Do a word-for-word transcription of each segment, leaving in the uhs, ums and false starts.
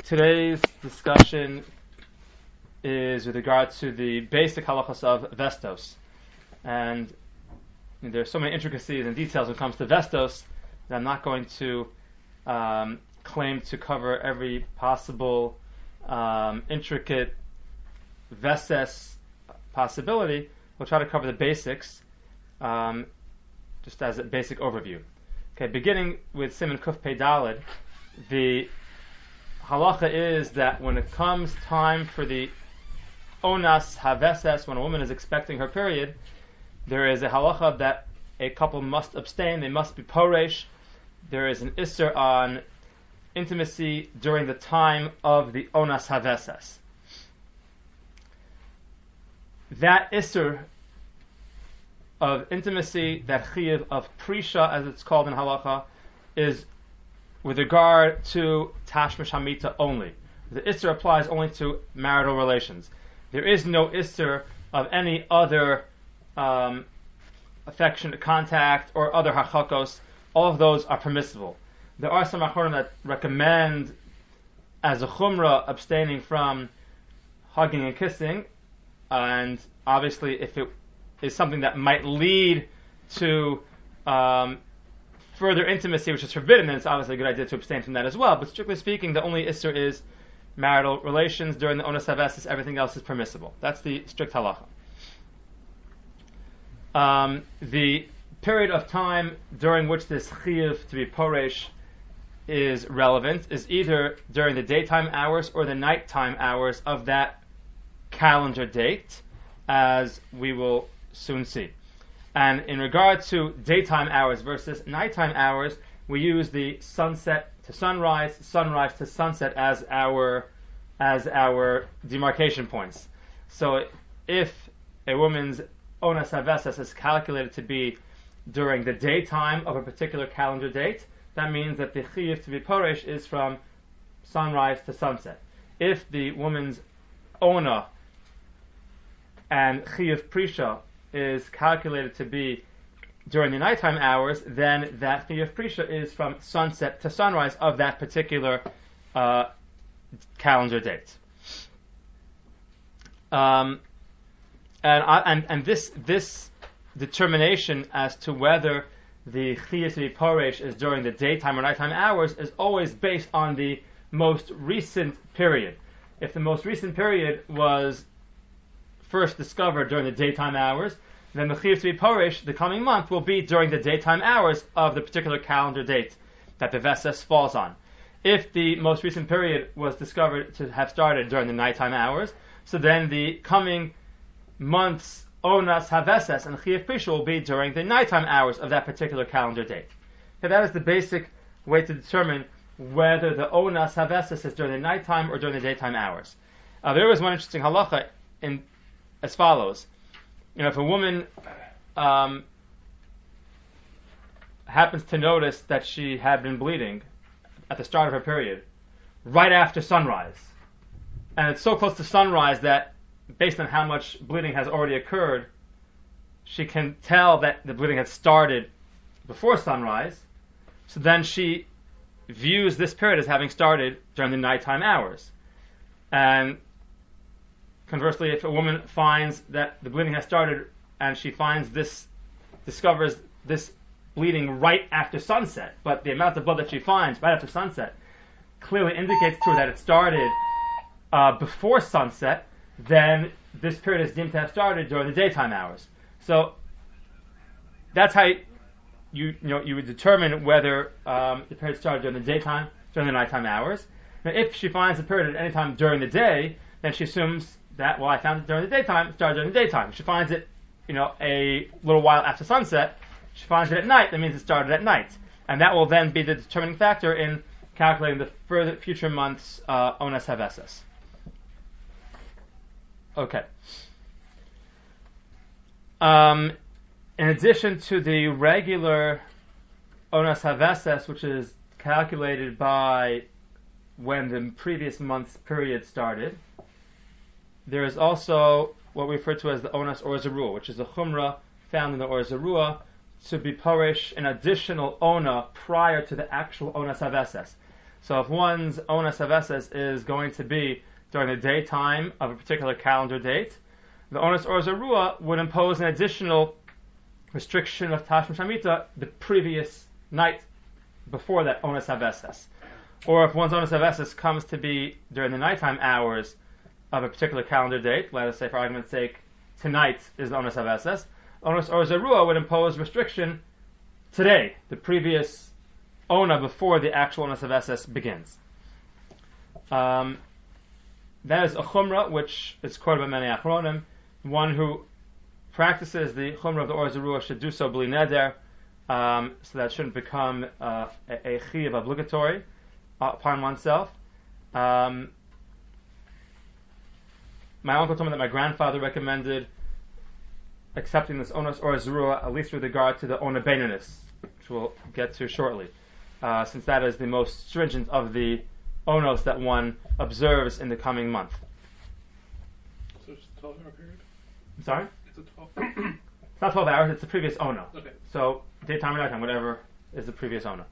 Today's discussion is with regard to the basic halachas of vestos, and there are so many intricacies and details when it comes to vestos that I'm not going to um, claim to cover every possible um, intricate veses possibility. We'll try to cover the basics, um, just as a basic overview. Okay, beginning with Siman Kuf Pei Daled, the halacha is that when it comes time for the onas haveses, when a woman is expecting her period, there is a halacha that a couple must abstain, they must be poresh. There is an isser on intimacy during the time of the onas haveses. That isser of intimacy, that chiyuv of prisha, as it's called in halacha, is with regard to tashmish hamita only. The isser applies only to marital relations. There is no isser of any other um, affectionate contact or other hachakos. All of those are permissible. There are some achronim that recommend, as a chumrah, abstaining from hugging and kissing, and obviously if it is something that might lead to um, further intimacy, which is forbidden, then it's obviously a good idea to abstain from that as well. But strictly speaking, the only isser is marital relations. During the onas haveses, everything else is permissible. That's the strict halacha. Um, the period of time during which this chiyuv to be poresh is relevant is either during the daytime hours or the nighttime hours of that calendar date, as we will soon see. And in regard to daytime hours versus nighttime hours, we use the sunset to sunrise, sunrise to sunset as our as our demarcation points. So if a woman's onas haveses is calculated to be during the daytime of a particular calendar date, that means that the chiyuv to be poresh is from sunrise to sunset. If the woman's ona and chiyuv prisha is calculated to be during the nighttime hours, then that chiyuv prisha is from sunset to sunrise of that particular uh, calendar date. Um, and, I, and and this this determination as to whether the chiyuv to be poresh is during the daytime or nighttime hours is always based on the most recent period. If the most recent period was first discovered during the daytime hours, then the chiyuv to be poresh the coming month will be during the daytime hours of the particular calendar date that the veses falls on. If the most recent period was discovered to have started during the nighttime hours, so then the coming month's onas haveses and chiyuv prisha will be during the nighttime hours of that particular calendar date. Okay, that is the basic way to determine whether the onas haveses is during the nighttime or during the daytime hours. Uh, there was one interesting halacha in as follows. You know, if a woman um, happens to notice that she had been bleeding at the start of her period, right after sunrise, and it's so close to sunrise that, based on how much bleeding has already occurred, she can tell that the bleeding had started before sunrise, so then she views this period as having started during the nighttime hours. And conversely, if a woman finds that the bleeding has started and she finds this, discovers this bleeding right after sunset, but the amount of blood that she finds right after sunset clearly indicates to her that it started uh, before sunset, then this period is deemed to have started during the daytime hours. So that's how you you know you would determine whether um, the period started during the daytime, during the nighttime hours. Now, if she finds the period at any time during the day, then she assumes that, well, I found it during the daytime, it started during the daytime. If she finds it, you know, a little while after sunset, she finds it at night, that means it started at night. And that will then be the determining factor in calculating the further future months' uh, onas haveses. Okay. Um, in addition to the regular onas haveses, which is calculated by when the previous month's period started, there is also what we refer to as the onas or zarua, which is a chumrah found in the or zarua to be poresh an additional ona prior to the actual onas haveses. So if one's Onas Haveses is going to be during the daytime of a particular calendar date, the Onas Or Zarua would impose an additional restriction of Tashmish Hamita the previous night before that Onas Haveses. Or if one's Onas Haveses comes to be during the nighttime hours of a particular calendar date, let us say for argument's sake, tonight is the Onas Haveses, Onas Or Zarua would impose restriction today, the previous Ona before the actual Onas Haveses begins. Um, that is a Chumrah, which is quoted by many Achronim. One who practices the Chumrah of the Or Zarua should do so b'li neder, um, so that shouldn't become uh, a, a Chiyav obligatory uh, upon oneself. Um, my uncle told me that my grandfather recommended accepting this Onas Or Zarua, at least with regard to the Ona Beinanis, which we'll get to shortly, uh, since that is the most stringent of the Onos that one observes in the coming month. So it's a twelve hour period? I'm sorry? It's a twelve It's not twelve hours, it's the previous Ona. Okay. So, daytime or nighttime, whatever is the previous Ona.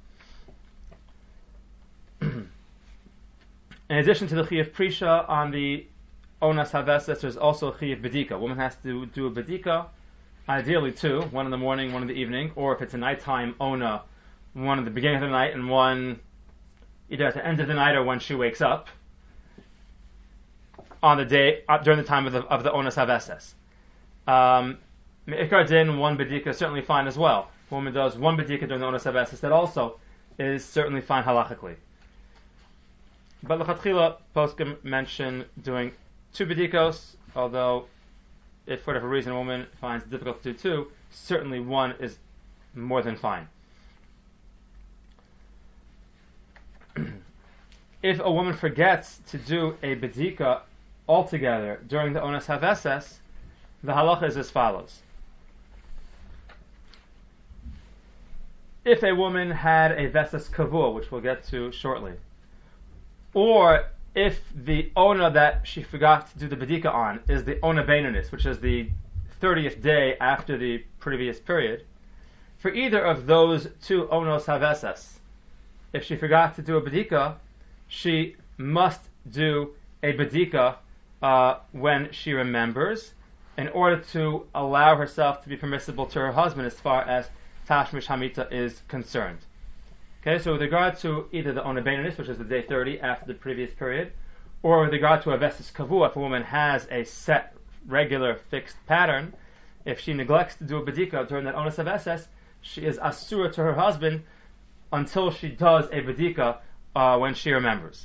In addition to the Chiyuv Prisha on the Onas Haveses, there's also a Chiyuv Bedika. A woman has to do a Bedika, ideally two, one in the morning, one in the evening, or if it's a nighttime Ona, one at the beginning of the night and one either at the end of the night or when she wakes up on the day, uh, during the time of the, of the Onas Haveses. Um, Me'ikar din, one Bedika is certainly fine as well. If a woman does one Bedika during the Onas Haveses, that also is certainly fine halachically. But L'chatchila, poskim mention doing two Bedikos, although if for whatever reason a woman finds it difficult to do two, certainly one is more than fine. If a woman forgets to do a Bedika altogether during the Onas Haveses, the halacha is as follows. If a woman had a Veses Kavua, which we'll get to shortly, or if the Ona that she forgot to do the Bedika on is the Ona Beinanis, which is the thirtieth day after the previous period, for either of those two Onos Haveses, if she forgot to do a Bedika, she must do a Bedika uh, when she remembers, in order to allow herself to be permissible to her husband as far as Tashmish Hamita is concerned. Okay, so with regard to either the Ona Beinanis, which is the day thirty after the previous period, or with regard to a Veses Kavua, if a woman has a set, regular, fixed pattern, if she neglects to do a Bedika during that Onas Haveses, she is asura to her husband until she does a Bedika uh, when she remembers.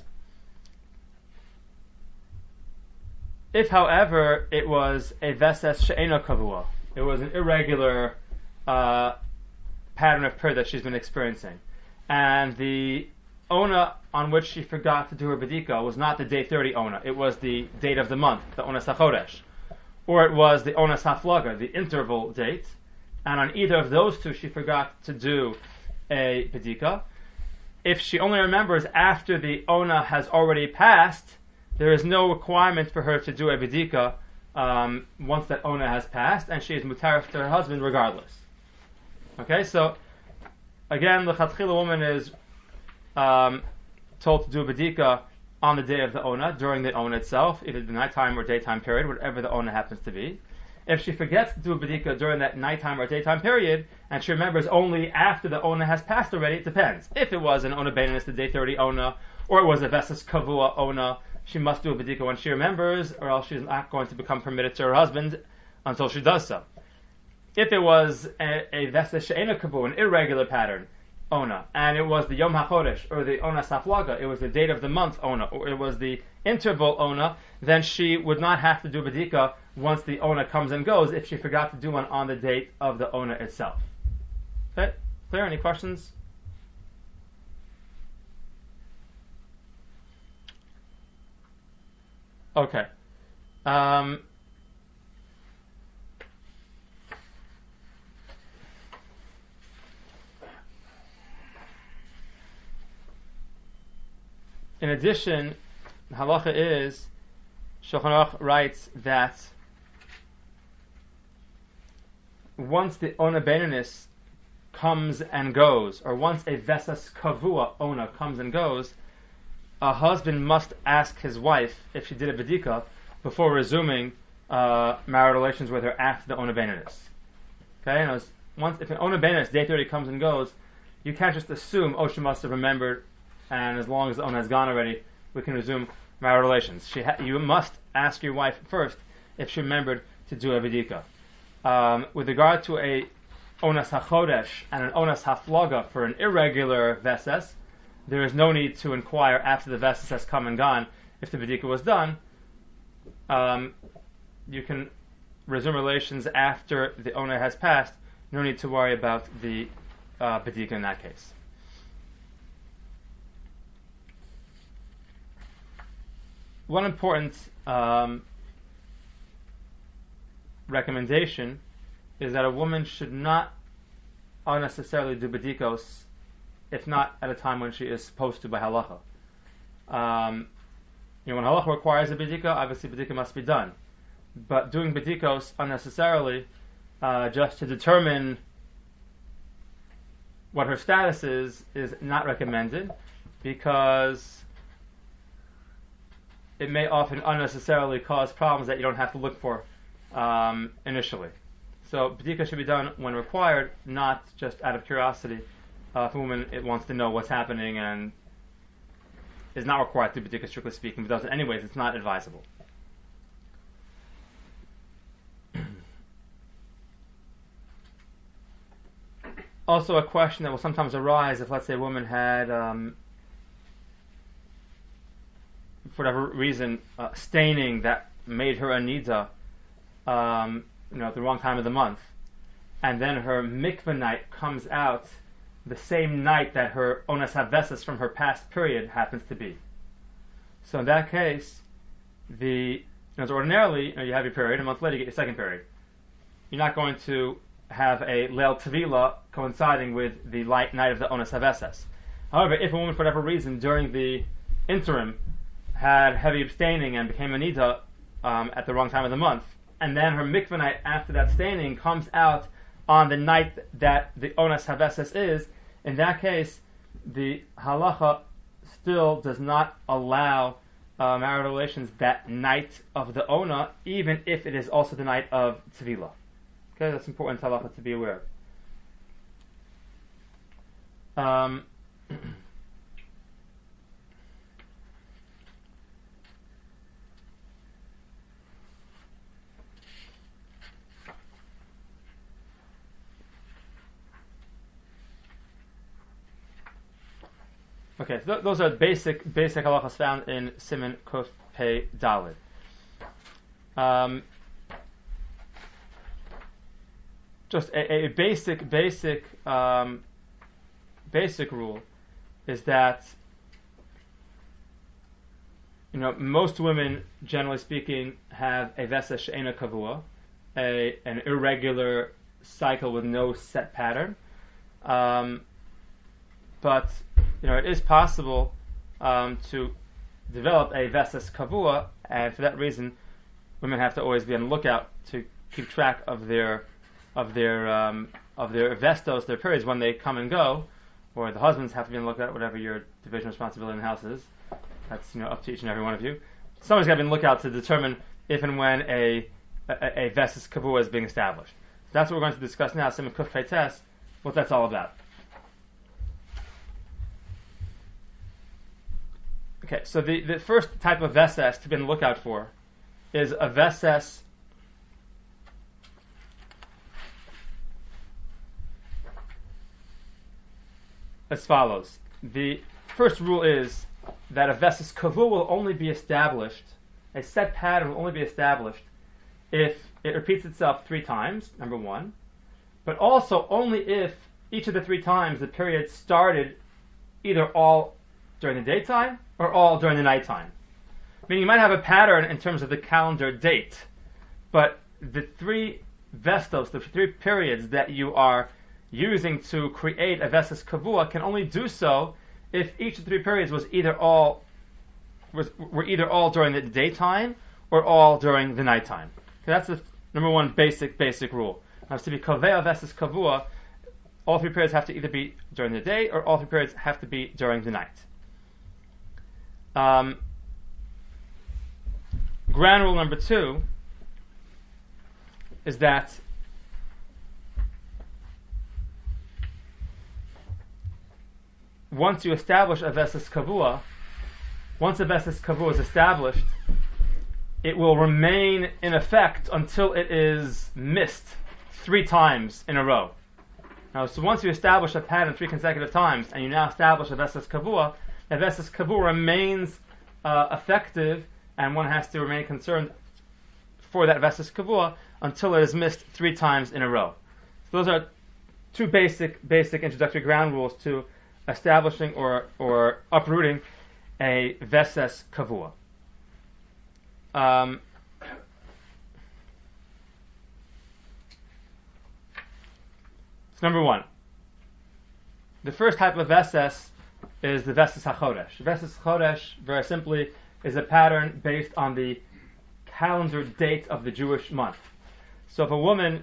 If, however, it was a Veses She'ena Kavua, it was an irregular uh, pattern of prayer that she's been experiencing, and the Ona on which she forgot to do her Bedika was not the day thirty Ona, it was the date of the month, the Onas HaChodesh, or it was the Onas HaFlaga, the interval date, and on either of those two she forgot to do a Bedika. If she only remembers after the Ona has already passed, there is no requirement for her to do a Bedika um, once that Ona has passed, and she is mutarif to her husband regardless. Okay, so again, the Chatchila woman is um, told to do a Bedika on the day of the Ona, during the Ona itself, either the nighttime or daytime period, whatever the Ona happens to be. If she forgets to do a Bedika during that nighttime or daytime period, and she remembers only after the Ona has passed already, it depends. If it was an Ona Beinanis, the day thirty Ona, or it was a Veses Kavua Ona, she must do a Bedika when she remembers, or else she's not going to become permitted to her husband until she does so. If it was a, a Veses She'ena Kavua, an irregular pattern, Ona, and it was the Yom HaChodesh, or the Ona Saflaga, it was the date of the month Ona, or it was the interval Ona, then she would not have to do Bedika once the Ona comes and goes if she forgot to do one on the date of the Ona itself. Okay? Clear? Any questions? Okay. Um, in addition, the halacha is, Shulchan Aruch writes that once the Ona Beinanis comes and goes, or once a Veses Kavua Ona comes and goes, a husband must ask his wife if she did a bedika before resuming uh, marital relations with her after the Ona Beininus. Okay, and as, once if an Ona Beininus day thirty comes and goes, you can't just assume, oh, she must have remembered, and as long as the Ona has gone already, we can resume marital relations. She ha- you must ask your wife first if she remembered to do a bedika. Um, with regard to a Onas HaChodesh and an Onas HaFlaga for an irregular Veses, there is no need to inquire after the Veses has come and gone if the bedika was done. Um, you can resume relations after the Ona has passed. No need to worry about the uh, bedika in that case. One important um, recommendation is that a woman should not unnecessarily do bedikos, if not at a time when she is supposed to by halacha. Um, you know, when halacha requires a bedika, obviously bedika must be done. But doing bedikos unnecessarily, uh, just to determine what her status is, is not recommended, because it may often unnecessarily cause problems that you don't have to look for um, initially. So bedika should be done when required, not just out of curiosity. Uh, if a woman it wants to know what's happening and is not required to do bedika, strictly speaking, but does it anyways, it's not advisable. Also, a question that will sometimes arise if, let's say, a woman had, um, for whatever reason, uh, staining that made her a nida, um, you know, at the wrong time of the month, and then her mikveh night comes out the same night that her onas haveses from her past period happens to be. So in that case, the you know, so ordinarily you, know, you have your period, a month later you get your second period. You're not going to have a leil tevila coinciding with the light night of the onas haveses. However, if a woman for whatever reason during the interim had heavy abstaining and became a nida um, at the wrong time of the month, and then her mikveh night after that staining comes out on the night that the onas haveses is, in that case, the halacha still does not allow uh, marital relations that night of the ona, even if it is also the night of tevila. Okay, that's important halacha to be aware of. Um, Okay, so th- those are basic basic halachas found in Siman Kuf Pei Daled. Um, just a, a basic basic um, basic rule is that you know most women, generally speaking, have a vesa she'ena kavua, a an irregular cycle with no set pattern. Um, but you know, it is possible um, to develop a vesas kavua, and for that reason, women have to always be on the lookout to keep track of their of their um, of their vestos, their periods when they come and go, or the husbands have to be on the lookout. Whatever your division of responsibility in the house is, that's you know up to each and every one of you. Someone's got to be on the lookout to determine if and when a a, a vesas kavua is being established. That's what we're going to discuss now. Siman Kuf Pei Tes, what that's all about. Okay, so the, the first type of veses to be on the lookout for is a veses as follows. The first rule is that a veses kavua will only be established, a set pattern will only be established if it repeats itself three times, number one, but also only if each of the three times the period started either all during the daytime or all during the nighttime. Meaning you might have a pattern in terms of the calendar date, but the three vestos, the three periods that you are using to create a vesas kavua can only do so if each of the three periods was either all was, were either all during the daytime or all during the nighttime. Okay, that's the number one basic basic rule. Now, to be kaveh vesas kavua, all three periods have to either be during the day or all three periods have to be during the night. Um, ground rule number two is that once you establish a Vesas Kavua, once a Vesas Kavua is established, it will remain in effect until it is missed three times in a row. Now, so once you establish a pattern three consecutive times, and you now establish a Vesas Kavua, the Vesas Kavua remains uh, effective, and one has to remain concerned for that Vesas Kavua until it is missed three times in a row. So those are two basic basic introductory ground rules to establishing or or uprooting a Vesas Kavua. Um, so number one, the first type of Vesas is the Vesas HaChodesh. Vesas HaChodesh, very simply, is a pattern based on the calendar date of the Jewish month. So if a woman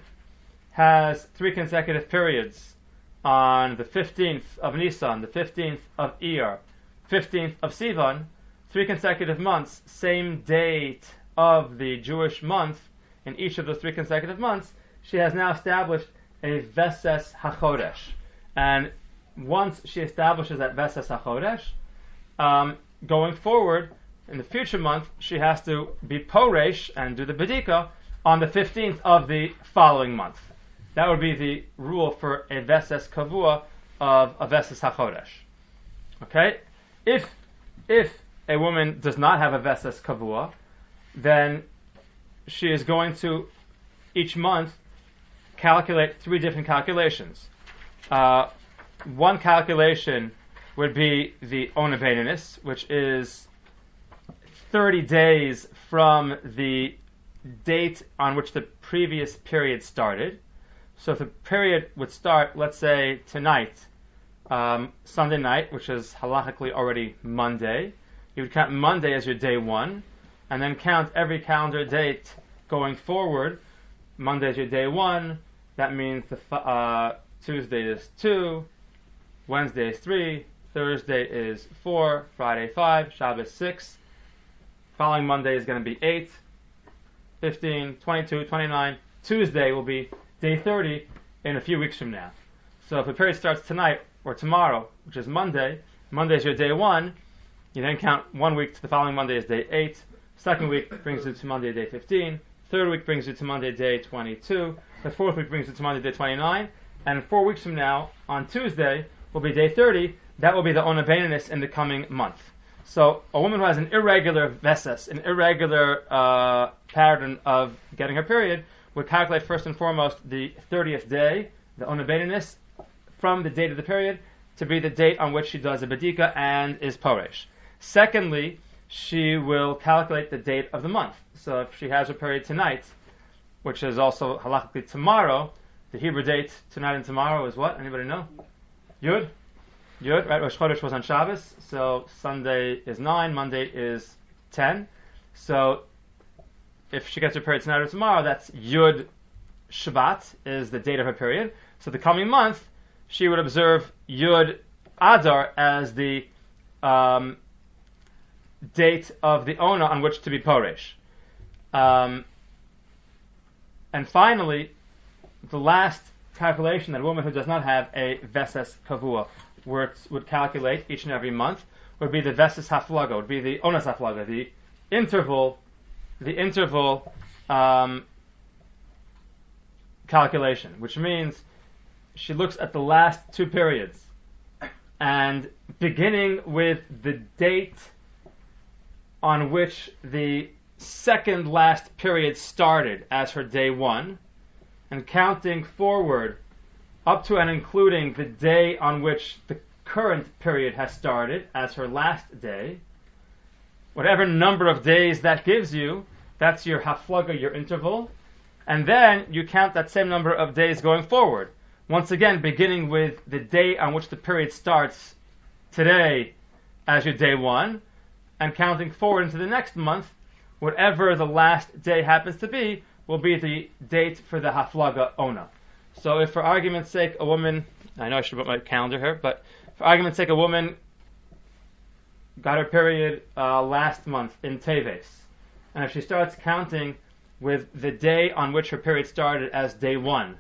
has three consecutive periods on the fifteenth of Nisan, the fifteenth of Iyar, fifteenth of Sivan, three consecutive months, same date of the Jewish month, in each of those three consecutive months, she has now established a Vesas HaChodesh. And once she establishes that Vesas HaChodesh, um, going forward, in the future month, she has to be Poresh and do the Bedika on the fifteenth of the following month. That would be the rule for a Vesas Kavua of a Vesas HaChodesh. Okay? If if a woman does not have a Vesas Kavua, then she is going to, each month, calculate three different calculations. Uh, one calculation would be the Ona Beinanis, which is thirty days from the date on which the previous period started. So if the period would start, let's say, tonight, um, Sunday night, which is halachically already Monday, you would count Monday as your day one, and then count every calendar date going forward. Monday is your day one, that means the uh, Tuesday is two, Wednesday is three, Thursday is four, Friday five, Shabbos six, following Monday is going to be eight, fifteen, twenty-two, twenty-nine, Tuesday will be day thirty in a few weeks from now. So if the period starts tonight or tomorrow, which is Monday, Monday is your day one, you then count one week to the following Monday is day eight, second week brings you to Monday day fifteen, third week brings you to Monday day twenty-two, the fourth week brings you to Monday day twenty-nine, and four weeks from now, on Tuesday, will be day thirty, that will be the Ona Beinanis in the coming month. So a woman who has an irregular Vesas, an irregular uh, pattern of getting her period, would calculate first and foremost the thirtieth day, the Ona Beinanis, from the date of the period to be the date on which she does a Bedika and is Poresh. Secondly, she will calculate the date of the month. So if she has her period tonight, which is also halachically tomorrow, the Hebrew date tonight and tomorrow is what? Anybody know? Yud? Yud, right? Rosh Chodesh was on Shabbos, so Sunday is nine, Monday is ten. So if she gets her period tonight or tomorrow, that's Yud Shabbat is the date of her period. So the coming month, she would observe Yud Adar as the um, date of the Ona on which to be Poresh. Um, and finally, the last calculation that a woman who does not have a Vesas Kavua would, would calculate each and every month would be the Vesas Haflaga, would be the Onas Haflaga, the interval, the interval um, calculation, which means she looks at the last two periods, and beginning with the date on which the second last period started as her day one, and counting forward up to and including the day on which the current period has started as her last day, whatever number of days that gives you, that's your haflaga, your interval, and then you count that same number of days going forward. Once again, beginning with the day on which the period starts today as your day one, and counting forward into the next month, whatever the last day happens to be, will be the date for the Haflaga Ona. So if for argument's sake a woman, I know I should put my calendar here, but for argument's sake a woman got her period uh, last month in Teves, and if she starts counting with the day on which her period started as day one,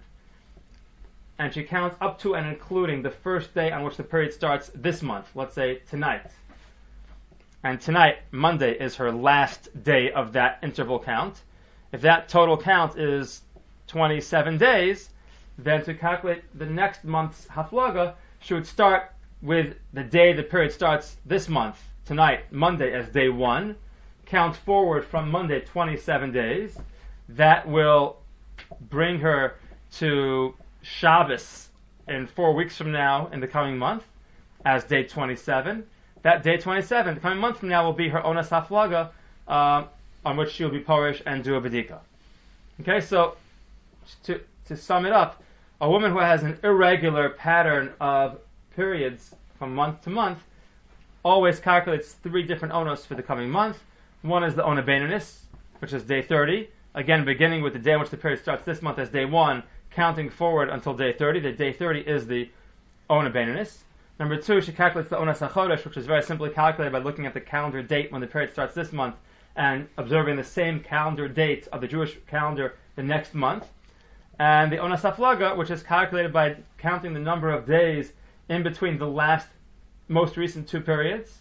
and she counts up to and including the first day on which the period starts this month, let's say tonight, and tonight, Monday, is her last day of that interval count, if that total count is twenty-seven days, then to calculate the next month's haflaga, she would start with the day the period starts this month, tonight, Monday, as day one, count forward from Monday twenty-seven days. That will bring her to Shabbos in four weeks from now in the coming month as day twenty-seven. That day twenty-seven, the coming month from now, will be her onas haflaga, uh, on which she will be porish and do a bedika. Okay, so to to sum it up, a woman who has an irregular pattern of periods from month to month always calculates three different onos for the coming month. One is the ona beinonis, which is day thirty. Again, beginning with the day on which the period starts this month as day one, counting forward until day thirty. The day thirty is the ona beinonis. Number two, she calculates the onas hachodesh, which is very simply calculated by looking at the calendar date when the period starts this month and observing the same calendar date of the Jewish calendar the next month. And the onas haflaga, which is calculated by counting the number of days in between the last, most recent two periods.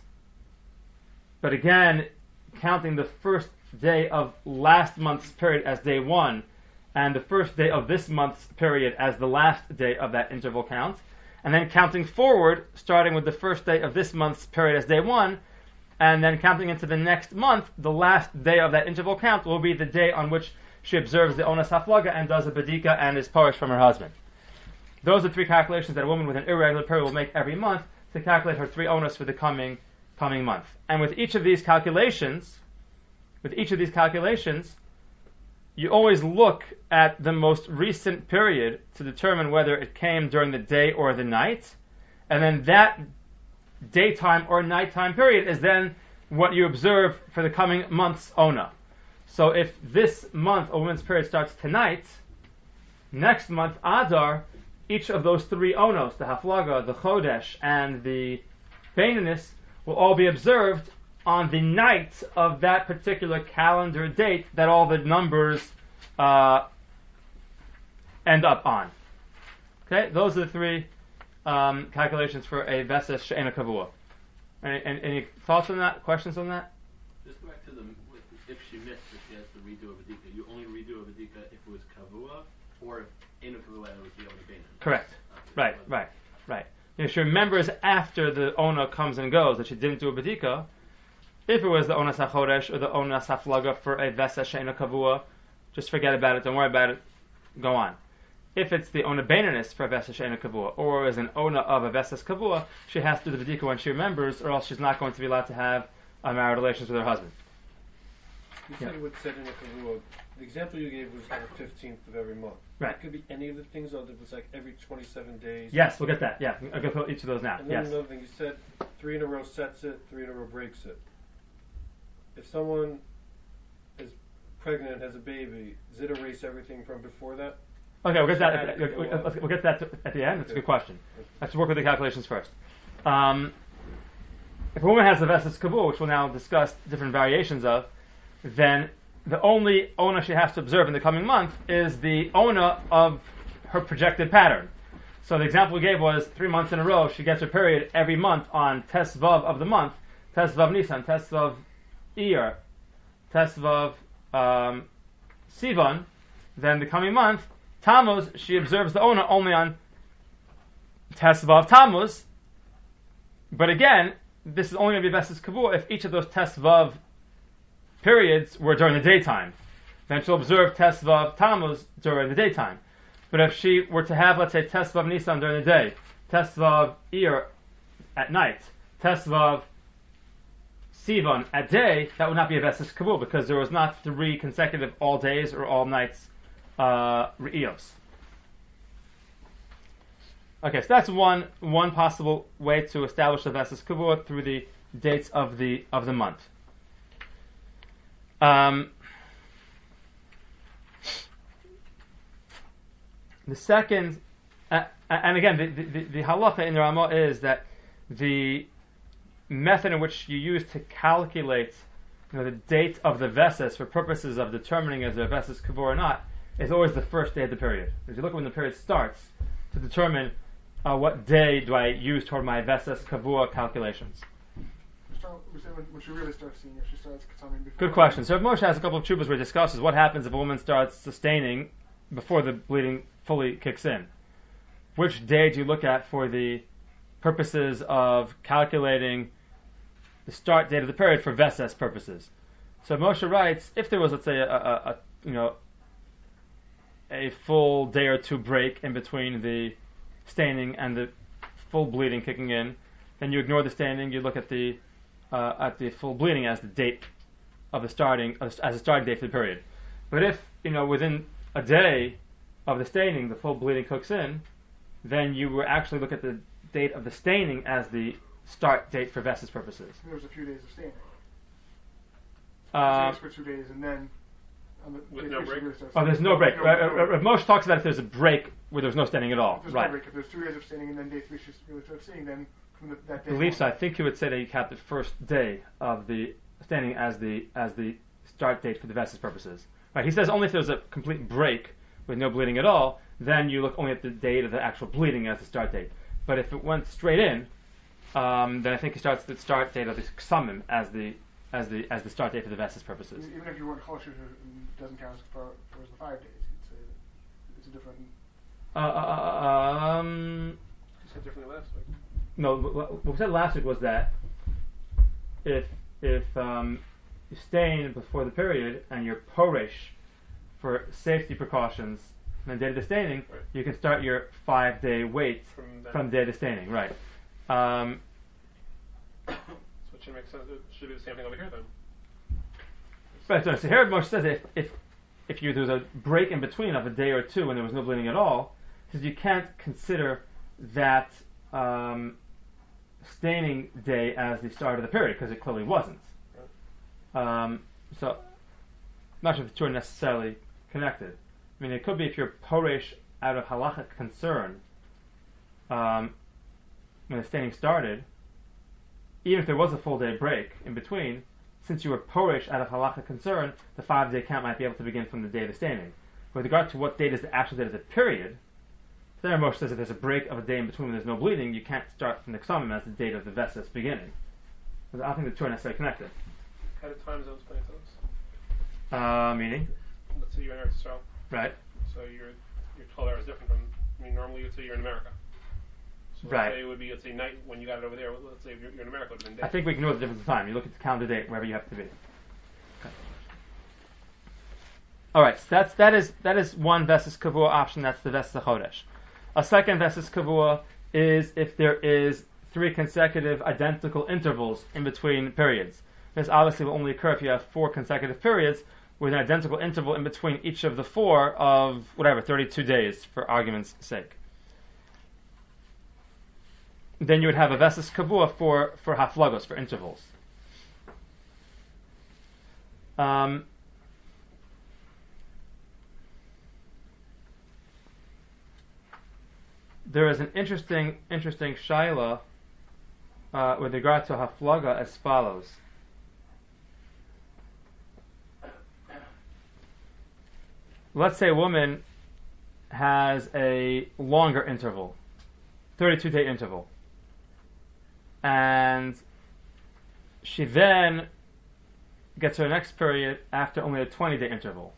But again, counting the first day of last month's period as day one, and the first day of this month's period as the last day of that interval count. And then counting forward, starting with the first day of this month's period as day one, and then counting into the next month, the last day of that interval count will be the day on which she observes the onas haflaga and does a bedika and is parish from her husband. Those are three calculations that a woman with an irregular period will make every month to calculate her three onas for the coming coming month. And with each of these calculations, with each of these calculations, you always look at the most recent period to determine whether it came during the day or the night, and then that daytime or nighttime period is then what you observe for the coming month's ona. So if this month a woman's period starts tonight, next month Adar, each of those three onos, the haflaga, the chodesh, and the beinonis, will all be observed on the night of that particular calendar date that all the numbers uh, end up on. Okay, those are the three um, calculations for a veses she'ena kavua. Any, any, any thoughts on that? Questions on that? Just go back to the if she missed, if she has to redo a bedika. You only redo a bedika if it was kavua, or if ena kavua it was the ona beinonis. Correct. Okay. Right. Right. Right. If she remembers after the ona comes and goes that she didn't do a bedika, if it was the onas hachodesh or the onas haflaga for a veses she'ena kavua, just forget about it. Don't worry about it. Go on. If it's the ona beinonis for a veses she'ena kavua, or is an ona of a veses kavua, she has to do the bedika when she remembers, or else she's not going to be allowed to have uh, marital relations with her husband. You Yeah. said it would set in a kavua. The example you gave was on the fifteenth of every month. Right. It could be any of the things, or if it's like every twenty-seven days. Yes, we'll get that. Yeah, I'll go through each of those now. And then Yes. another thing, you said three in a row sets it, three in a row breaks it. If someone is pregnant, has a baby, does it erase everything from before that? Okay, we'll get that. At, Add the- it to we'll, go on. we'll get that to, at the end. That's a Okay. good question. Let's work with the calculations first. Um, if a woman has a veses kavua, which we'll now discuss different variations of, then the only ona she has to observe in the coming month is the ona of her projected pattern. So the example we gave was three months in a row, she gets her period every month on Tes Vav of the month, Tes Vav Nisan, Tes Vav Iyar, Tes Vav um, Sivan. Then the coming month, Tammuz, she observes the ona only on Tes Vav Tammuz. But again, this is only going to be Veses Kavua if each of those Tes Vav periods were during the daytime. Then she'll observe Tes Vav Tammuz during the daytime. But if she were to have, let's say, Tes Vav Nisan during the day, Tes Vav Iyar at night, Tes Vav Sivan at day, that would not be a Veses Kavua because there was not three consecutive all days or all nights uh, Re'iyos. Okay, so that's one one possible way to establish the Veses Kavua through the dates of the of the month. Um, the second, uh, and again, the, the, the halacha in the Ramah is that the method in which you use to calculate, you know, the date of the Veses for purposes of determining is there a Veses Kavua or not is always the first day of the period. As you look at when the period starts to determine uh, what day do I use toward my Veses Kavua calculations. When she really starts seeing, if she starts coming before. Good question. So Moshe has a couple of tshuvas where he discusses what happens if a woman starts sustaining before the bleeding fully kicks in. Which day do you look at for the purposes of calculating the start date of the period for Veses purposes? So Moshe writes, if there was, let's say, a, a, a you know a full day or two break in between the staining and the full bleeding kicking in, then you ignore the staining. You look at the uh, at the full bleeding as the date of the starting as a starting date for the period. But if you know within a day of the staining the full bleeding cooks in, then you will actually look at the date of the staining as the start date for Veses purposes. There was a few days of staining. Uh, for two days, and then on the With day no she break? really starts oh, there's staining. no break. No, Right, no, uh, uh, Moshe talks about if there's a break where there's no staining at all. There's Right. no break. If there's two days of staining, and then day three she really starts staining, then from the, that I day. believe so. I on. think you would say that you count the first day of the staining as the as the start date for the Veses purposes. Right. He says only if there's a complete break with no bleeding at all, then you look only at the date of the actual bleeding as the start date. But if it went straight in, um, then I think he starts the start date of the Ksamim as the as the as the start date for the Veses purposes. Even if you weren't kosher, it doesn't count as far as the five days. You'd say that it's a different. Uh, uh, um, You said differently last week. no, what we said last week was that if if um, you stain before the period and you're poresh for safety precautions on the day of the staining, Right. you can start your five day wait From that. from the day of the staining. Right. Um, So it should make sense. It should be the same thing over here then. Right, so here Moshe says if if if you, there was a break in between of a day or two and there was no bleeding at all, he says you can't consider that um, staining day as the start of the period because it clearly wasn't. Um, so, I'm not sure if the two are necessarily connected. I mean, it could be if you're poresh out of halachic concern um, when the staining started, even if there was a full day break in between, since you were poresh out of halachic concern, the five day count might be able to begin from the day of the staining. With regard to what date is the actual date of the period, there Moshe says if there's a break of a day in between when there's no bleeding, you can't start from the Ksamim as the date of the Veses beginning. I don't think the two are necessarily connected. How do time zones play into this? Uh, meaning? Let's say you're in Eretz Yisrael, Right. so your your twelve hours different from. I mean, normally you'd say you're in America. So let's Right. say it would be let's say night when you got it over there. Let's say if you're, you're in America, it would have been day. I think we can know the difference in time. You look at the calendar date wherever you have to be. Okay. All right, so that's that is that is one Veses Kavua option. That's the Veses Chodesh. A second Veses Kavua is if there is three consecutive identical intervals in between periods. This obviously will only occur if you have four consecutive periods with an identical interval in between each of the four of whatever thirty-two days, for argument's sake. Then you would have a Veses Kavua for for haflagos, for intervals. Um, there is an interesting interesting shaila uh, with regard to haflaga as follows. Let's say a woman has a longer interval, thirty-two day interval, and she then gets her next period after only a twenty day interval.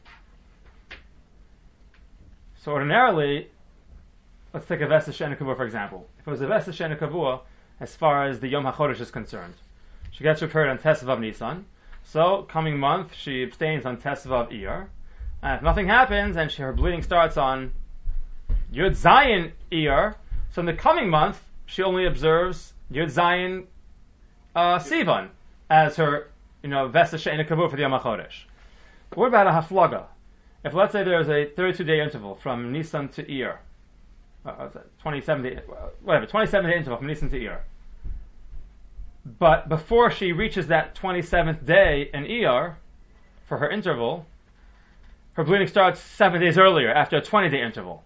So ordinarily, let's take a Veses She'ena Kavua for example. If it was a Veses She'ena Kavua, as far as the Yom HaChodesh is concerned, she gets her period on Tesvav Nisan, so coming month she abstains on Tesvav Iyar, and if nothing happens and she, her bleeding starts on Yud Zayin Iyar, so in the coming month she only observes Yud Zayin uh, Sivan as her, you know, Veses She'ena Kavua for the Yom HaChodesh. What about a Haflaga? If let's say there's a thirty-two day interval from Nisan to Iyar, uh, twenty-seven day, whatever, twenty-seven day interval from Nisan to Iyar, but before she reaches that twenty-seventh day in Iyar for her interval, her bleeding starts seven days earlier after a twenty day interval.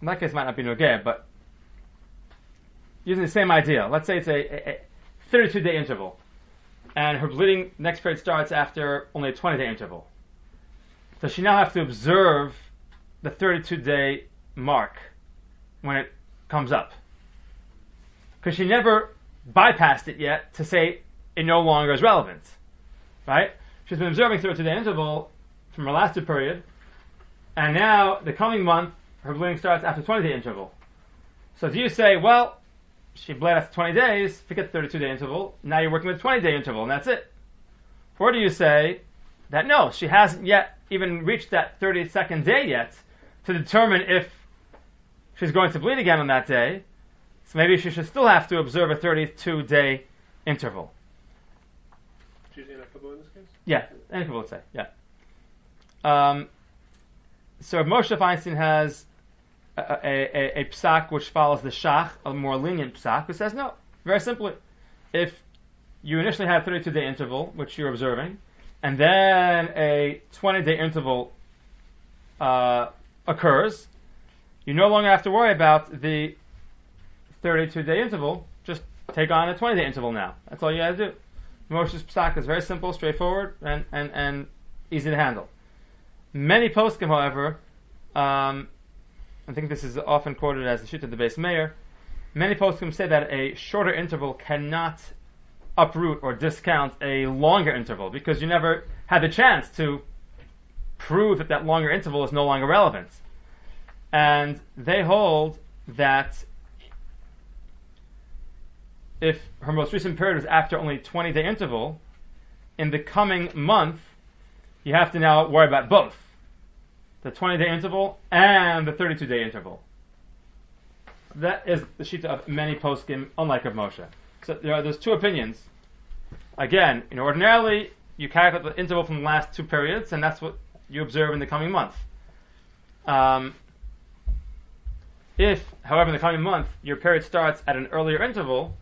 in that case it might not be nogeh, but using the same idea. Let's say it's a, a, a thirty-two day interval, and her bleeding next period starts after only a twenty day interval. Does she now have to observe the thirty-two day mark when it comes up? Because she never bypassed it yet to say it no longer is relevant, right? She's been observing thirty-two day interval from her last period, and now the coming month her bleeding starts after twenty day interval. So do you say, well, she bled after twenty days, forget the thirty-two day interval, now you're working with a twenty day interval and that's it? Or do you say that no, she hasn't yet even reached that thirty-second day yet to determine if she's going to bleed again on that day, so maybe she should still have to observe a thirty-two day interval. She's in a kabbalah in this case? Yeah, any people would say, yeah. Um, so Moshe Feinstein has a, a, a, a psak which follows the shach, a more lenient psak, who says no, very simply, if you initially had a thirty-two day interval, which you're observing, and then a twenty day interval uh, occurs, you no longer have to worry about the thirty-two day interval, just take on a twenty day interval now. That's all you have to do. Moshe's psak is very simple, straightforward, and, and, and easy to handle. Many poskim, however, um, I think this is often quoted as the shit of the base mayor, many poskim say that a shorter interval cannot uproot or discount a longer interval because you never had the chance to prove that that longer interval is no longer relevant. And they hold that if her most recent period was after only a twenty day interval, in the coming month, you have to now worry about both. The twenty day interval and the thirty-two day interval. That is the shita of many poskim, unlike of Moshe. So there are, there's two opinions. Again, you know, ordinarily, you calculate the interval from the last two periods, and that's what you observe in the coming month. Um, if, however, in the coming month, your period starts at an earlier interval,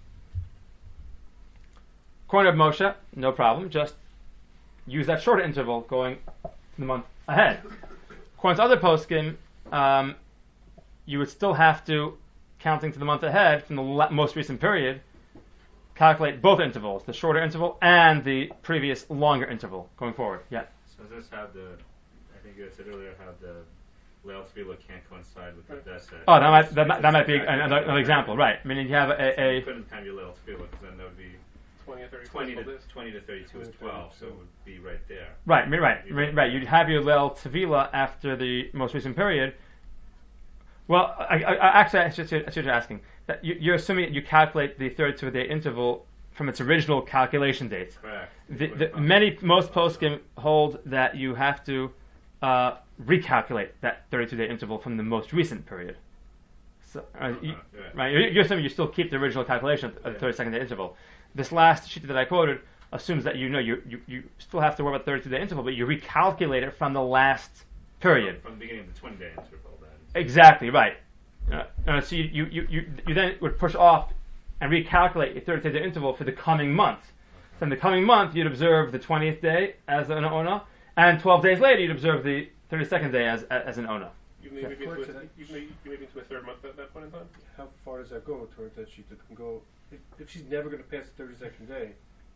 according to Moshe, no problem, just use that shorter interval going to the month ahead. According to other poskim, um, you would still have to, counting to the month ahead from the la- most recent period, calculate both intervals, the shorter interval and the previous longer interval going forward. Yeah. So does this have the, I think you had said earlier, how the Leil Tefillah can't coincide with the Deset? Oh, that might that, might- that might be another, another example, right? I mean, you have a, So you a couldn't time your Leil Tefillah because then that would be twenty or thirty twenty to, days. twenty to thirty-two is twelve, so it would be right there. right, I mean, right, I mean, right. You'd have your Leil Tevila after the most recent period. Well, I, I, I actually, I should, I should you're asking that you, you're assuming that you calculate the thirty-two day interval from its original calculation date. Correct. The, the, many, most poskim hold that you have to uh, recalculate that thirty-two day interval from the most recent period. So, uh, you, Uh, yeah. right? You're, you're assuming you still keep the original calculation of the Yeah. thirty-second day interval. This last sheet that I quoted assumes that you know you, you, you still have to worry about the thirty-two day interval, but you recalculate it from the last period. From the beginning of the twenty day interval, then. Exactly right. Uh, uh, so you, you, you, you, you then would push off and recalculate your thirty day interval for the coming month. So in the coming month, you'd observe the twentieth day as an ona, and twelve days later, you'd observe the thirty-second day as as an ona. You may Yeah. maybe into Towards a, that- you may, you may be into a third month at that point in time. How far does that go towards that sheet that can go? If, if she's never going to pass the thirty-second day,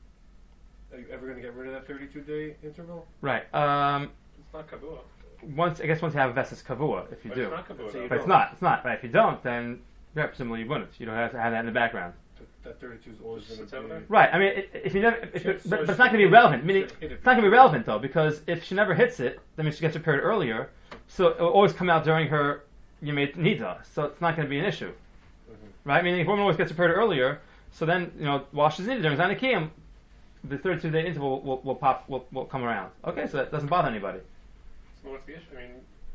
are you ever going to get rid of that thirty-two day interval? Right. Um, It's not kabbalah. once I guess once you have a vesses kavua, if you But do, it's not kabbalah. So you though. but it's don't. not. It's not. Right. If you don't, then yeah, presumably you wouldn't. You don't have to have that in the background. That, that thirty-two is always going Sits to out there? be. Right. I mean, if, if you never, if So- it, so but, but it's she- not going to be relevant. Meaning, hit it it's not going to be before. relevant though, because if she never hits it, that means she gets her period earlier. So it will always come out during her Yemei Nida. So it's not going to be an issue, Mm-hmm. right? Meaning, if a woman always gets her period earlier, so then you know while she's needed during Zanikim, the thirty-two day interval will, will pop, will, will come around. Okay, so that doesn't bother anybody. So what's the issue? I mean,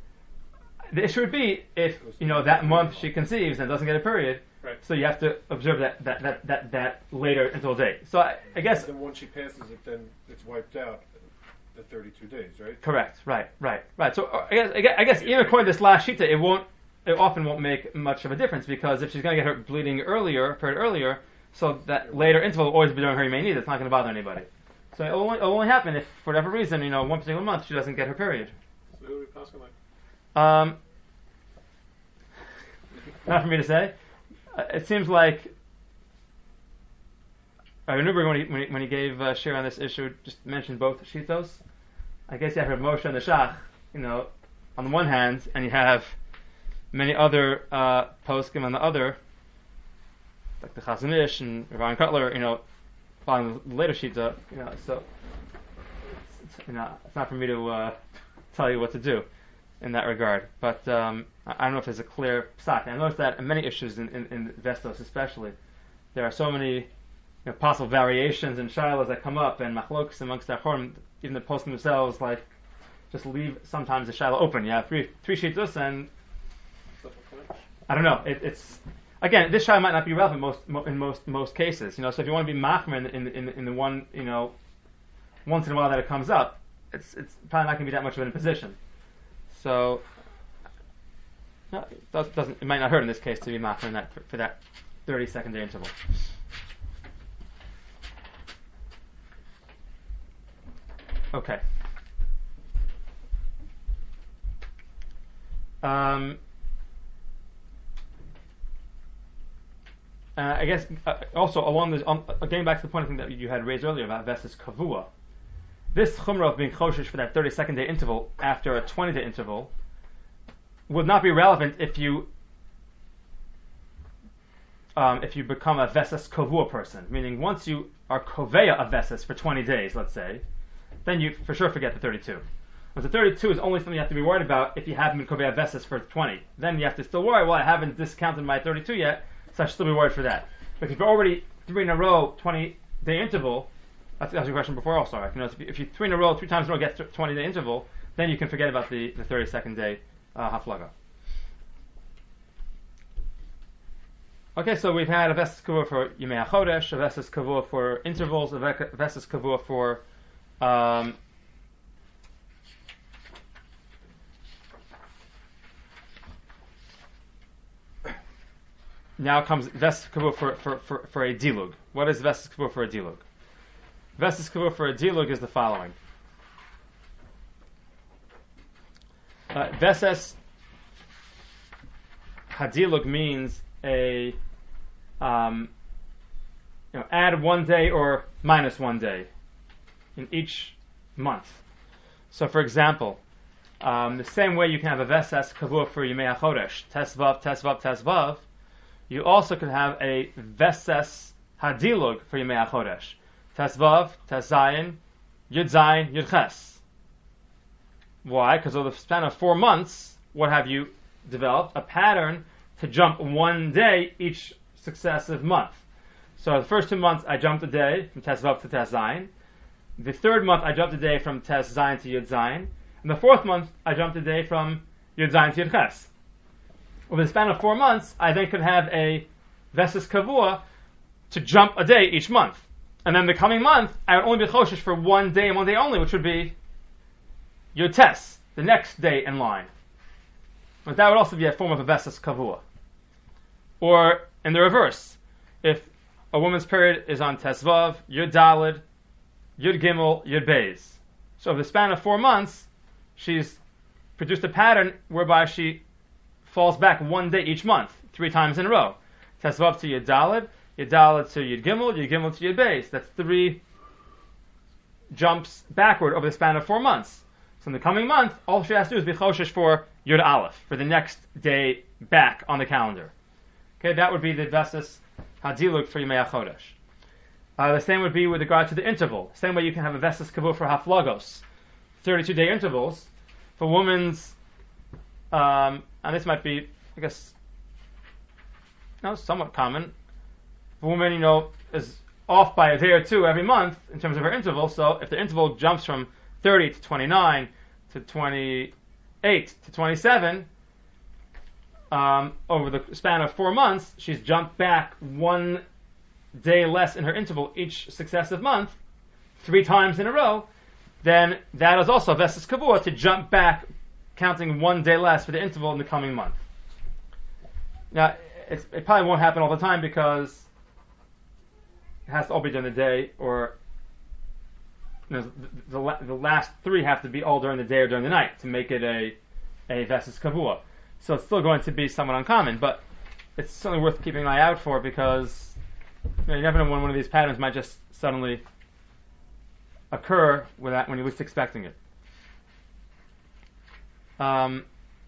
The issue would be if you know that month she conceives and doesn't get a period. right. So you have to observe that that, that, that, that later interval date. So I, I guess Then once she passes it, then it's wiped out. The thirty-two days, right? correct. Right. Right. Right. So uh, I guess I guess, I guess even according to this last shita, it won't. It often won't make much of a difference because if she's going to get her bleeding earlier, period earlier, so that later interval will always be during her Yemei Nida. It's not going to bother anybody. So it will only, it will only happen if, for whatever reason, you know, one particular month she doesn't get her period. So who would we pass on like? Um, Not for me to say. Uh, it seems like I remember when he when he, when he gave uh, share on this issue, just mentioned both shitos. I guess you have Moshe and the Shach, you know, on the one hand, and you have many other uh, poskim on the other, like the Chazon Ish and Ryan Cutler, you know, following the later shita, you know. So, it's, you know, it's not for me to uh, tell you what to do in that regard. But um, I I don't know if there's a clear psak. I noticed that in many issues in, in, in Vestos especially, there are so many, you know, possible variations and shilas that come up, and machloks amongst the Achorim, even the poskim themselves, like, just leave sometimes the shilah open. You have three three shitos, and I don't know. It, it's again, this shilah might not be relevant most mo, in most most cases. You know, so if you want to be machmer in, in in in the one, you know, once in a while that it comes up, it's it's probably not going to be that much of an imposition. So, no, it does, doesn't it might not hurt in this case to be machmer in that for, for that thirty second day interval. Okay. Um, uh, I guess uh, also along this, um, getting back to the point I think that you had raised earlier about Vesas Kavua, this chumrah of being choshish for that thirty-second day interval after a twenty day interval would not be relevant if you um, if you become a Vesas Kavua person, meaning once you are koveya a Vesas for twenty days, let's say, then you for sure forget the thirty-two. But the thirty-two is only something you have to be worried about if you haven't been koveya Vesas for twenty. Then you have to still worry, well, I haven't discounted my thirty-two yet, so I should still be worried for that. But if you're already three in a row, twenty day interval, that's, that's your question before also. Right? You know, if, you, if you three in a row, three times in a row get twenty day interval, then you can forget about the, the thirty-second day uh, haflaga. Okay, so we've had a Vesas Kavua for Yemei HaChodesh, a Vesas Kavua for intervals, a Vesas Kavua for um, now comes Vesas Kavua for, for, for, for a dilug. What is Vesas Kavua for a dilug? Vesas Kavua for a dilug is the following. Uh, Vesas Hadilug means a um, you know, add one day or minus one day in each month. So, for example, um, the same way you can have a Vesas Kavua for Yemei HaChodesh, Tesvav, Tesvav, Tesvav, you also could have a Vesas Hadilug for Yemei HaChodesh, Tesvav, Teszayin, Yud Zayin, Yud Ches. Why? Because over the span of four months, what have you developed? A pattern to jump one day each successive month. So the first two months I jumped a day from Tesvav to Teszayin. The third month I jumped a day from Teszayin to Yud Zayin. And the fourth month I jumped a day from Yud Zayin to Yud Ches. Over the span of four months, I then could have a Vesas Kavua to jump a day each month. And then the coming month, I would only be choshish for one day and one day only, which would be Yud Tes, the next day in line. But that would also be a form of a Vesas Kavua. Or in the reverse, if a woman's period is on Tesvav, Yud Daled, Yud Gimel, Yud Beis. So over the span of four months, she's produced a pattern whereby she falls back one day each month, three times in a row. Tesvav to Yud Daled, Yud Daled to Yud Gimel, Yud Gimel to Yud Beis. That's three jumps backward over the span of four months. So in the coming month, all she has to do is be choshish for Yud Aleph, for the next day back on the calendar. Okay, that would be the Vesas Hadilug for Yemei HaChodesh. Uh, the same would be with regard to the interval. Same way you can have a Vesas Kavua for Haflagos, thirty-two day intervals. For women's, um, and this might be, I guess, you know, somewhat common. If a woman, you know, is off by a day or two every month in terms of her interval, so if the interval jumps from thirty to twenty-nine to twenty-eight to twenty-seven, um, over the span of four months, she's jumped back one day less in her interval each successive month, three times in a row, then that is also Vesas Kavua to jump back, counting one day less for the interval in the coming month. Now, it's, it probably won't happen all the time because it has to all be during the day, or you know, the, the, the last three have to be all during the day or during the night to make it a a Vesas Kavua. So it's still going to be somewhat uncommon, but it's certainly worth keeping an eye out for, because you, know, you never know when one of these patterns might just suddenly occur without when you're least expecting it. Um,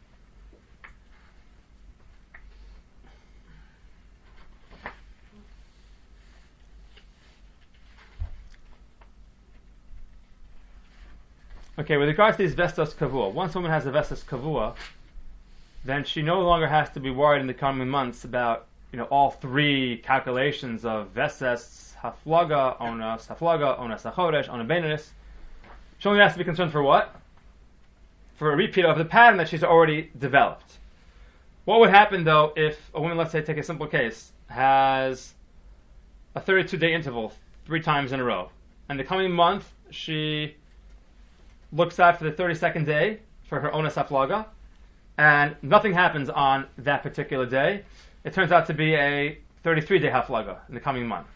okay, with regards to these vestos kavua, once a woman has a vestos kavua, then she no longer has to be worried in the coming months about, you know, all three calculations of veses, haflaga, onas haflaga, onas hachodesh, onas beinanis. She only has to be concerned for what? For a repeat of the pattern that she's already developed. What would happen though if a woman, let's say, take a simple case, has a thirty-two day interval three times in a row, and the coming month she looks out for the thirty-second day for her onas haflaga, and nothing happens on that particular day. It turns out to be a thirty-three day haflaga in the coming month.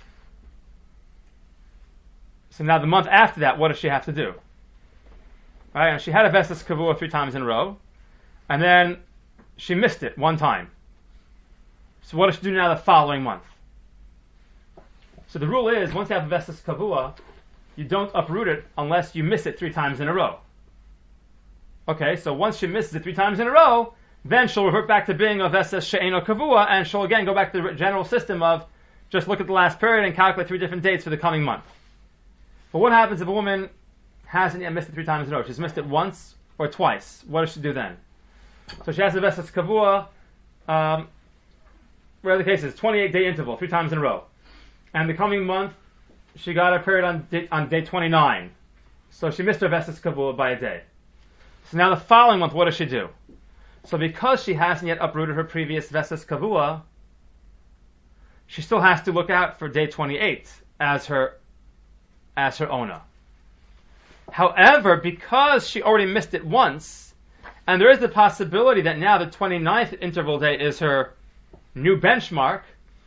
So now the month after that, what does she have to do? Right, and she had a vestas kavua three times in a row, and then she missed it one time. So what does she do now the following month? So the rule is, once you have a vestas kavua, you don't uproot it unless you miss it three times in a row. Okay, so once she misses it three times in a row, then she'll revert back to being a vestas she'eno kavua, and she'll again go back to the general system of just look at the last period and calculate three different dates for the coming month. But what happens if a woman hasn't yet missed it three times in a row? She's missed it once or twice. What does she do then? So she has a vestas kavua, um, where the case is twenty-eight day interval, three times in a row. And the coming month, she got a period on day, on day twenty-nine. So she missed her vestas kavua by a day. So now the following month, what does she do? So because she hasn't yet uprooted her previous vestas kavua, she still has to look out for day twenty-eight as her as her ona. However, because she already missed it once, and there is the possibility that now the twenty-ninth interval day is her new benchmark,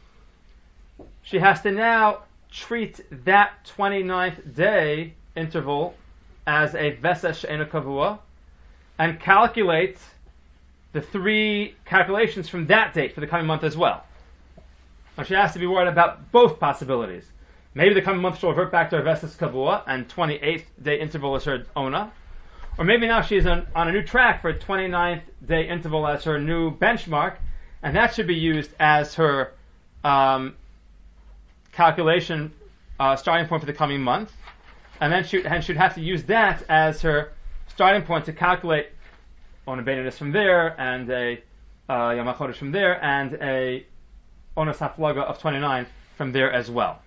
she has to now treat that twenty-ninth day interval as a vesas she'ena kavua and calculate the three calculations from that date for the coming month as well. Now she has to be worried about both possibilities. Maybe the coming month she'll revert back to her vesas kavua and twenty-eighth day interval is her ona. Or maybe now she's on, on a new track for a twenty-ninth day interval as her new benchmark, and that should be used as her um, calculation uh, starting point for the coming month. And then she and she'd have to use that as her starting point to calculate ona beinanis from there, and a uh, yom hachodesh from there, and a onas haflaga of twenty-nine from there as well.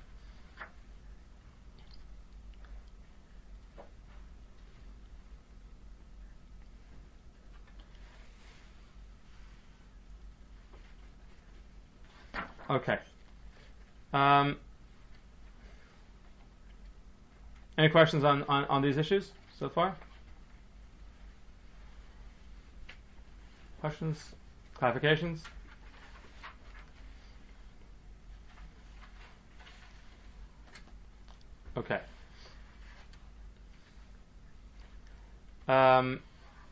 Okay. Um, any questions on, on, on these issues so far? Questions? Clarifications? Okay. Um,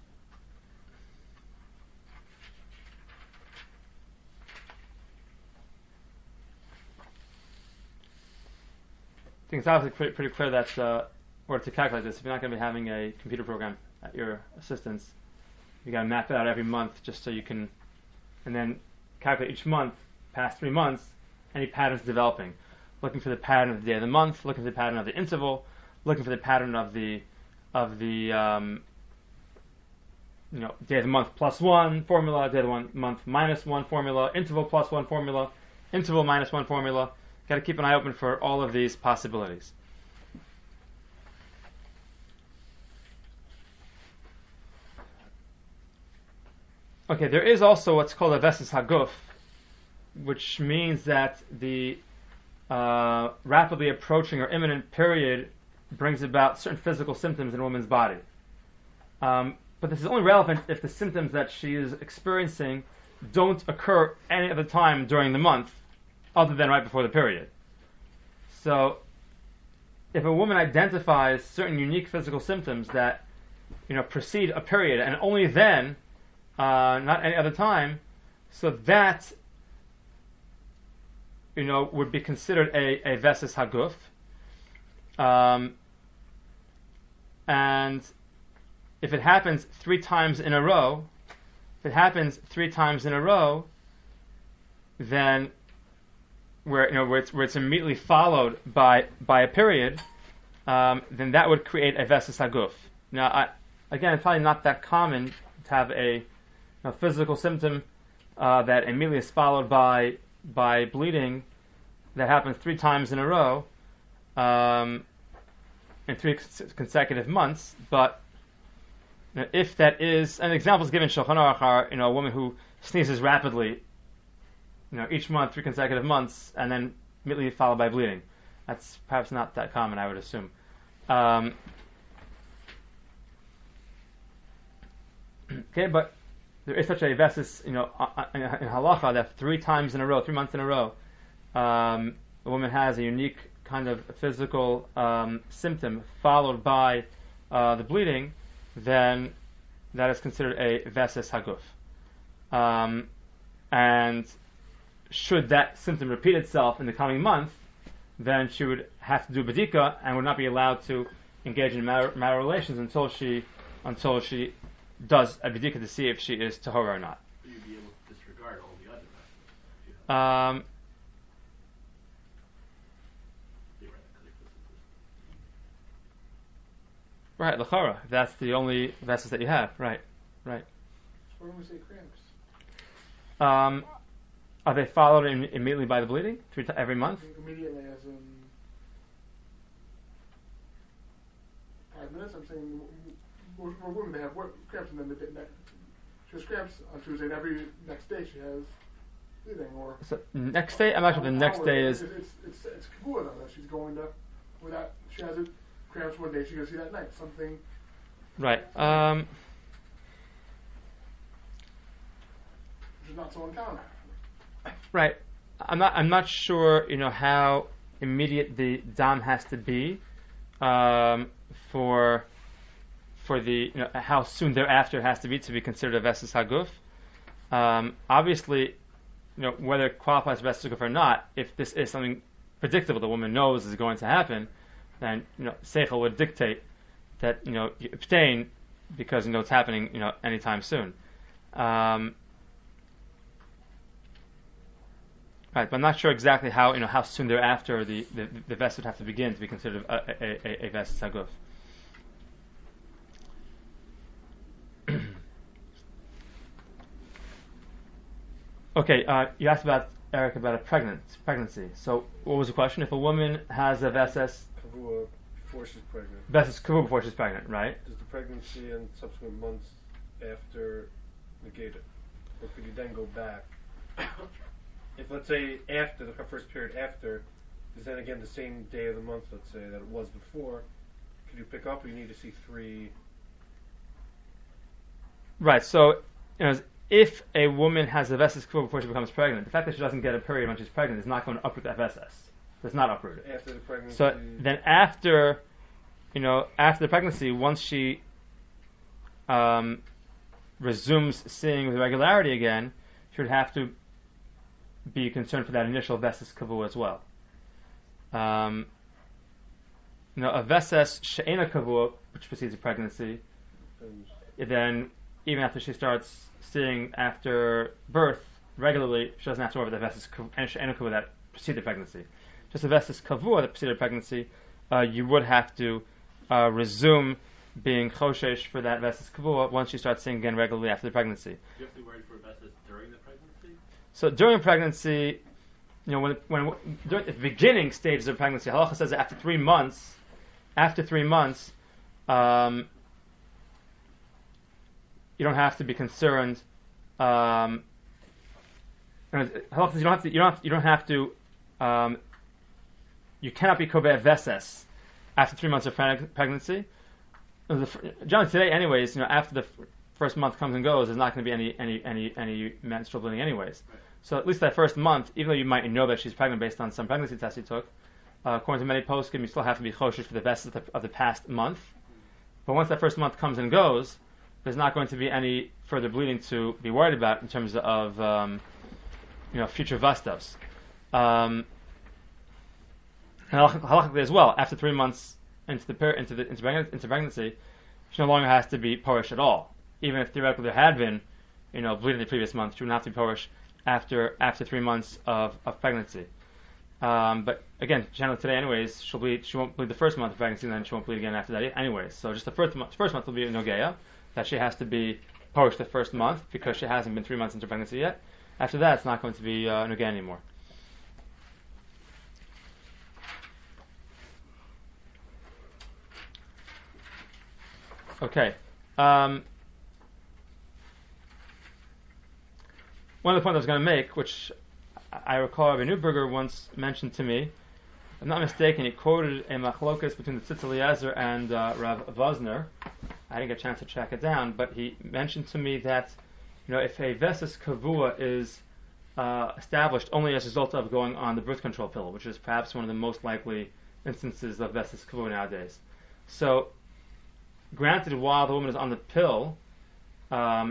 I think it's obviously pretty, pretty clear that, uh, or to calculate this, if you're not going to be having a computer program at your assistance, you got to map it out every month just so you can, and then calculate each month, past three months, any patterns developing. Looking for the pattern of the day of the month, looking for the pattern of the interval, looking for the pattern of the, of the, um, you know, day of the month plus one formula, day of the one month minus one formula, interval plus one formula, interval minus one formula. Got to keep an eye open for all of these possibilities. Okay, there is also what's called a vesas haguf, which means that the uh, rapidly approaching or imminent period brings about certain physical symptoms in a woman's body. Um, but this is only relevant if the symptoms that she is experiencing don't occur any other time during the month, other than right before the period. So, if a woman identifies certain unique physical symptoms that, you know, precede a period, and only then, uh, not any other time, so that you know, would be considered a, a Veses Haguf. Um, and if it happens three times in a row, if it happens three times in a row, then where you know where it's, where it's immediately followed by by a period, um, then that would create a Veses Haguf. Now, I, again, it's probably not that common to have a, a physical symptom uh, that immediately is followed by by bleeding that happens three times in a row um, in three cons- consecutive months. But you know, if that is, and examples given in Shulchan Aruch are, you know, a woman who sneezes rapidly, you know, each month, three consecutive months, and then immediately followed by bleeding. That's perhaps not that common, I would assume. Um, okay, but there is such a Veses, you know, in, in halacha that three times in a row, three months in a row, um, a woman has a unique kind of physical um, symptom followed by uh, the bleeding, then that is considered a Veses Haguf. Um, and should that symptom repeat itself in the coming month, then she would have to do bedika and would not be allowed to engage in marital, marital relations until she until she does a bedika to see if she is tahora or not. So you'd be able to disregard all the other Veses. Um, Theoretically, right, l'chara. If that's the only Veses that you have, right, right. So when we say cramps, Um, are they followed in, immediately by the bleeding three t- every I month? think immediately as in five minutes. I'm saying most for women they have work, cramps and then they ne- she has cramps on Tuesday and every next day she has bleeding or. So next day, I'm not sure if the next day is. It's it's it's, it's kavua though that she's going to where that she has it cramps one day she goes see that night something. Right. Um, Which is not so uncommon. right. I'm not. I'm not sure. You know how immediate the dam has to be um, for for the you know, how soon thereafter it has to be to be considered a Veses Haguf. Um, obviously, you know whether it qualifies as Veses Haguf or not. If this is something predictable, the woman knows is going to happen, then you know Seichel would dictate that you know you abstain because you know it's happening you know anytime soon. Um, Right, but I'm not sure exactly how you know how soon thereafter the the, the Ves would have to begin to be considered a a, a, a Veses Haguf. Okay, uh, you asked about Eric about a pregnant pregnancy. So what was the question? If a woman has a Veses Kavua before she's pregnant. Veses Kavua before she's pregnant, right? Does the pregnancy and subsequent months after negate it? Or could you then go back? If, let's say, after the first period after, is then again the same day of the month, let's say, that it was before, could you pick up or you need to see three? Right, so you know, if a woman has a Veses Kavua before she becomes pregnant, the fact that she doesn't get a period when she's pregnant is not going to uproot that Veses. It's not uprooted. After the pregnancy? So then after, you know, after the pregnancy, once she um, resumes seeing with regularity again, she would have to be concerned for that initial Veses Kavua as well. Um, you know, a Veses She'ena Kavua, which precedes a pregnancy, then even after she starts seeing after birth regularly, she doesn't have to worry about the Veses She'ena Kavua that preceded pregnancy. Just a Veses Kavua that preceded pregnancy, uh, you would have to uh, resume being choshesh for that Veses Kavua once you start seeing again regularly after the pregnancy. Do you have to be worried for Veses during the pregnancy? So during pregnancy, you know, when when during the beginning stages of pregnancy, halacha says that after three months, after three months, um, you don't have to be concerned. Um, halacha says you don't have to. You don't have. You don't have to. Um, you cannot be koveh veses after three months of preg- pregnancy. Generally today, anyways, you know, after the f- first month comes and goes, there's not going to be any any any any menstrual bleeding, anyways. Right. So at least that first month, even though you might know that she's pregnant based on some pregnancy tests you took, uh, according to many poskim, you still have to be choshesh for the best of the, of the past month. But once that first month comes and goes, there's not going to be any further bleeding to be worried about in terms of um, you know future vastos. Um, and halach- halachically as well, after three months into the per- into the into, pregn- into pregnancy, she no longer has to be porish at all. Even if theoretically there had been, you know, bleeding the previous month, she wouldn't have to be porish after after three months of, of pregnancy. Um, but again, generally today, anyways, she'll bleed. She won't bleed the first month of pregnancy, and then she won't bleed again after that, anyways. So just the first month, first month will be a nogeya, that she has to be porish the first month because she hasn't been three months into pregnancy yet. After that, it's not going to be uh, nogeya anymore. Okay. Um, one of the points I was going to make, which I recall Rabbi Neuberger once mentioned to me, if I'm not mistaken, he quoted a machlokas between the Tzitz Eliezer and uh, Rav Vosner. I didn't get a chance to track it down, but he mentioned to me that, you know, if a vesis kavua is uh, established only as a result of going on the birth control pill, which is perhaps one of the most likely instances of vesis kavua nowadays. So, granted, while the woman is on the pill, um,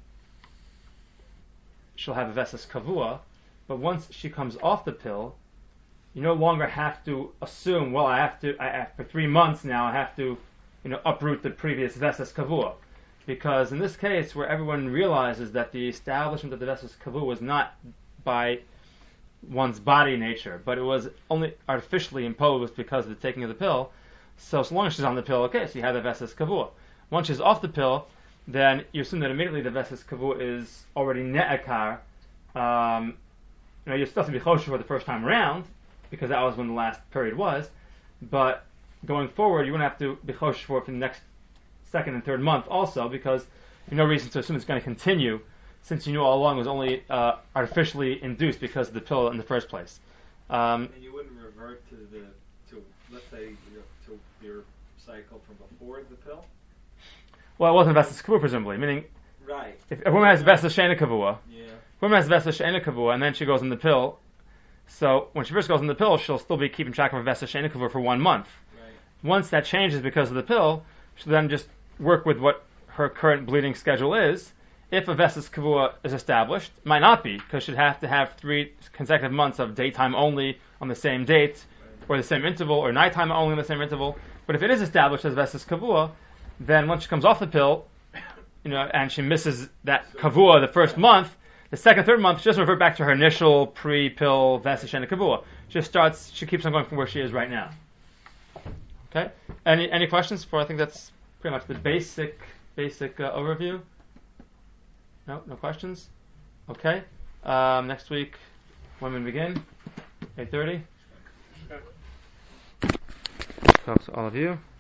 she'll have a vesis kavua, but once she comes off the pill, you no longer have to assume, well, I have to, I, for three months now, I have to, you know, uproot the previous vesis kavua. Because in this case, where everyone realizes that the establishment of the vesis kavua was not by one's body nature, but it was only artificially imposed because of the taking of the pill, so so long as she's on the pill, okay, so you have the vesis kavua. Once she's off the pill, then you assume that immediately the vesis kavua is already ne'akar. Um, you know, you're still to be chosher for the first time around, because that was when the last period was, but going forward, you wouldn't have to be chosher for it for the next second and third month also, because you have no reason to assume it's going to continue, since you knew all along it was only uh, artificially induced because of the pill in the first place. Um, and you wouldn't revert to the, to let's say, your, to your cycle from before the pill? well, it wasn't vesis kavua, presumably, meaning Right. if a woman has vesis she'ena kavua, Yeah. woman has vesis she'ena kavua, and then she goes on the pill, so when she first goes on the pill, she'll still be keeping track of her vesis she'ena kavua for one month. Right. Once that changes because of the pill, she'll then just work with what her current bleeding schedule is. If a vesis kavua is established, might not be, because she'd have to have three consecutive months of daytime only on the same date, or the same interval, or nighttime only on the same interval. But if it is established as vesis kavua, then once she comes off the pill, you know, and she misses that kavua the first month, the second, third month, she doesn't revert back to her initial pre-pill vesis she'ena kavua. She just starts, she keeps on going from where she is right now. Okay? Any any questions? For I think that's pretty much the basic basic uh, overview. No, no questions. Okay. Um, next week, when we begin, eight thirty. Okay. Talk to all of you.